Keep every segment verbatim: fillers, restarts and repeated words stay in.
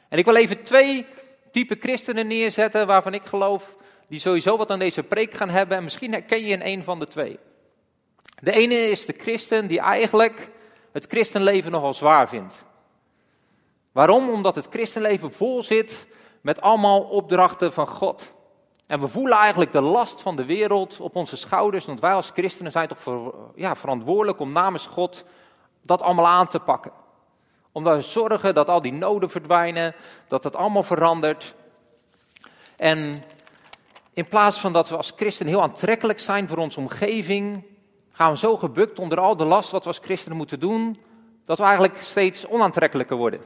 En ik wil even twee typen christenen neerzetten waarvan ik geloof die sowieso wat aan deze preek gaan hebben. En misschien herken je in een van de twee. De ene is de christen die eigenlijk het christenleven nogal zwaar vindt. Waarom? Omdat het christenleven vol zit met allemaal opdrachten van God. En we voelen eigenlijk de last van de wereld op onze schouders. Want wij als christenen zijn toch ver, ja, verantwoordelijk om namens God dat allemaal aan te pakken. Om te zorgen dat al die noden verdwijnen, dat dat allemaal verandert. En in plaats van dat we als christenen heel aantrekkelijk zijn voor onze omgeving, gaan we zo gebukt onder al de last wat we als christenen moeten doen, dat we eigenlijk steeds onaantrekkelijker worden.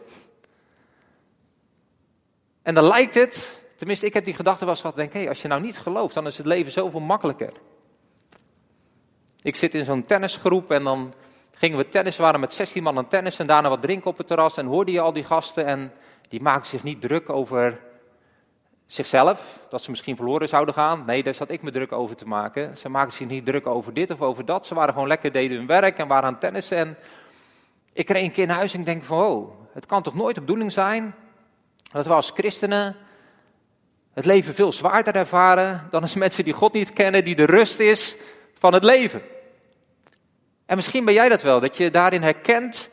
En dan lijkt het, tenminste ik heb die gedachte wel eens gehad, denk hé, hey, als je nou niet gelooft, dan is het leven zoveel makkelijker. Ik zit in zo'n tennisgroep en dan gingen we tennis, we waren met zestien man aan tennis en daarna wat drinken op het terras en hoorde je al die gasten en die maakten zich niet druk over zichzelf, dat ze misschien verloren zouden gaan. Nee, daar zat ik me druk over te maken. Ze maakten zich niet druk over dit of over dat. Ze waren gewoon lekker, deden hun werk en waren aan het tennissen. En ik reed een keer naar huis en ik denk van, oh, het kan toch nooit de bedoeling zijn dat we als christenen het leven veel zwaarder ervaren dan als mensen die God niet kennen, die de rust is van het leven. En misschien ben jij dat wel, dat je daarin herkent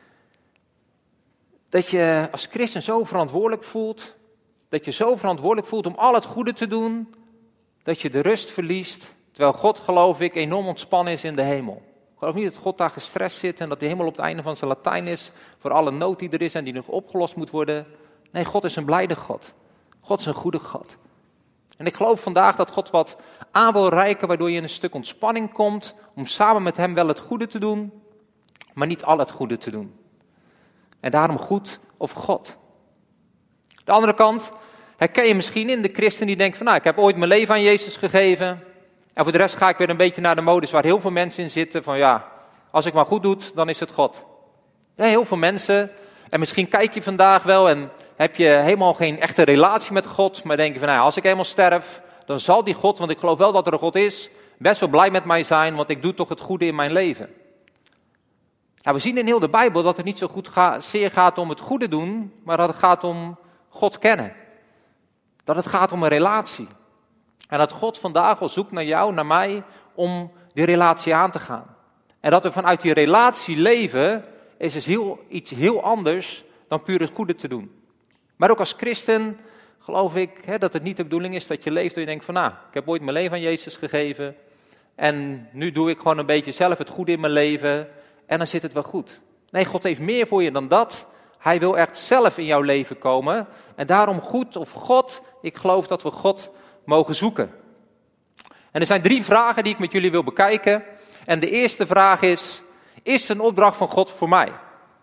dat je als christen zo verantwoordelijk voelt, dat je zo verantwoordelijk voelt om al het goede te doen, dat je de rust verliest, terwijl God, geloof ik, enorm ontspannen is in de hemel. Ik geloof niet dat God daar gestrest zit en dat hij helemaal op het einde van zijn Latijn is voor alle nood die er is en die nog opgelost moet worden. Nee, God is een blijde God. God is een goede God. En ik geloof vandaag dat God wat aan wil reiken, waardoor je in een stuk ontspanning komt om samen met hem wel het goede te doen, maar niet al het goede te doen. En daarom goed of God. De andere kant herken je misschien in de christen die denkt van nou, ik heb ooit mijn leven aan Jezus gegeven. En voor de rest ga ik weer een beetje naar de modus waar heel veel mensen in zitten van ja, als ik maar goed doe, dan is het God. Ja, heel veel mensen. En misschien kijk je vandaag wel en heb je helemaal geen echte relatie met God. Maar denk je van nou, als ik helemaal sterf, dan zal die God, want ik geloof wel dat er een God is, best wel blij met mij zijn, want ik doe toch het goede in mijn leven. Nou, we zien in heel de Bijbel dat het niet zo goed ga, zeer gaat om het goede doen, maar dat het gaat om God kennen. Dat het gaat om een relatie. En dat God vandaag al zoekt naar jou, naar mij, om die relatie aan te gaan. En dat we vanuit die relatie leven, is dus heel, iets heel anders dan puur het goede te doen. Maar ook als christen geloof ik hè, dat het niet de bedoeling is dat je leeft en je denkt van nou, ik heb ooit mijn leven aan Jezus gegeven. En nu doe ik gewoon een beetje zelf het goede in mijn leven. En dan zit het wel goed. Nee, God heeft meer voor je dan dat. Hij wil echt zelf in jouw leven komen. En daarom goed of God, ik geloof dat we God mogen zoeken. En er zijn drie vragen die ik met jullie wil bekijken. En de eerste vraag is, is een opdracht van God voor mij?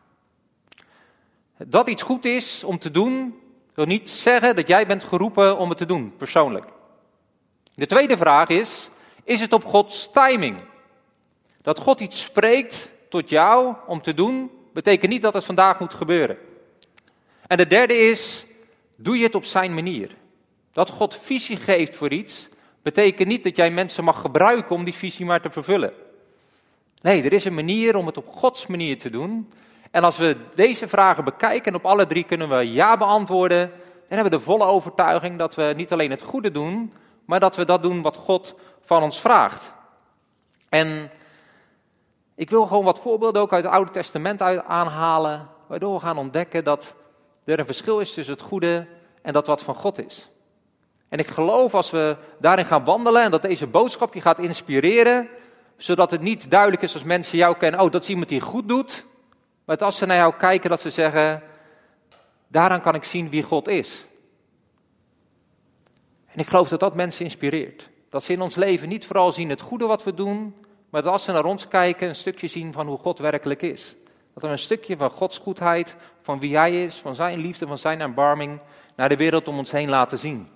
Dat iets goed is om te doen, wil niet zeggen dat jij bent geroepen om het te doen, persoonlijk. De tweede vraag is, is het op Gods timing? Dat God iets spreekt tot jou om te doen, betekent niet dat het vandaag moet gebeuren. En de derde is, doe je het op zijn manier? Dat God visie geeft voor iets, betekent niet dat jij mensen mag gebruiken om die visie maar te vervullen. Nee, er is een manier om het op Gods manier te doen. En als we deze vragen bekijken en op alle drie kunnen we ja beantwoorden, dan hebben we de volle overtuiging dat we niet alleen het goede doen, maar dat we dat doen wat God van ons vraagt. En ik wil gewoon wat voorbeelden ook uit het Oude Testament aanhalen, waardoor we gaan ontdekken dat er een verschil is tussen het goede en dat wat van God is. En ik geloof als we daarin gaan wandelen en dat deze boodschap je gaat inspireren, zodat het niet duidelijk is als mensen jou kennen, oh dat is iemand die goed doet, maar dat als ze naar jou kijken dat ze zeggen, daaraan kan ik zien wie God is. En ik geloof dat dat mensen inspireert. Dat ze in ons leven niet vooral zien het goede wat we doen, maar dat als ze naar ons kijken een stukje zien van hoe God werkelijk is. Dat we een stukje van Gods goedheid, van wie Hij is, van zijn liefde, van zijn erbarming naar de wereld om ons heen laten zien.